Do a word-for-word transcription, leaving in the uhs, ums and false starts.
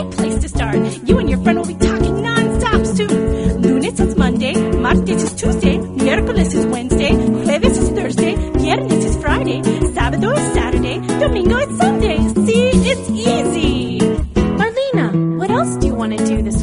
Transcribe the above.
great place to start. You and your friend will be talking non-stop soon. Lunes is Monday, martes is Tuesday, miércoles is Wednesday, jueves is Thursday, viernes is Friday, sábado is Saturday, domingo is Sunday. See, it's easy. Marlena, what else do you want to do this